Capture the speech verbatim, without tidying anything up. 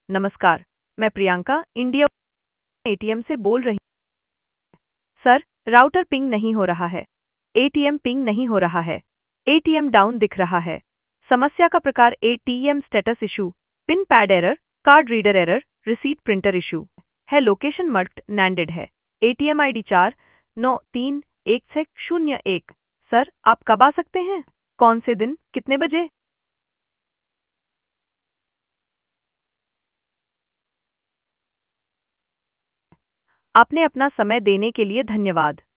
नमस्कार, मैं Priyanka India ATM से बोल रही हूँ। सर, राउटर पिंग नहीं हो रहा है। एटीएम पिंग नहीं हो रहा है। एटीएम डाउन दिख रहा है। समस्या का प्रकार ATM status issue, pin pad error, card reader error, receipt printer issue है। लोकेशन मर्क्ड नैंडेड है। एटीएम आईडी चार नौ तीन एक छः शून्य एक। सर, आप कब आ सकते हैं? कौन से दिन, कितने बजे? आपने अपना समय देने के लिए धन्यवाद।